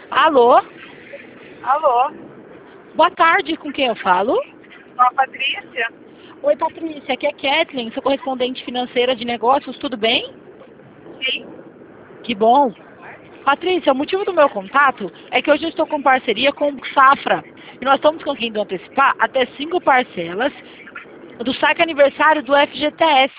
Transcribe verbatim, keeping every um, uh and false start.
Alô? Alô? Boa tarde, com quem eu falo? Com a Patrícia? Oi, Patrícia, aqui é Kathleen, sou correspondente financeira de negócios, tudo bem? Sim. Que bom. Patrícia, o motivo do meu contato é que hoje eu estou com parceria com o Safra e nós estamos conseguindo antecipar até cinco parcelas do saque aniversário do F G T S.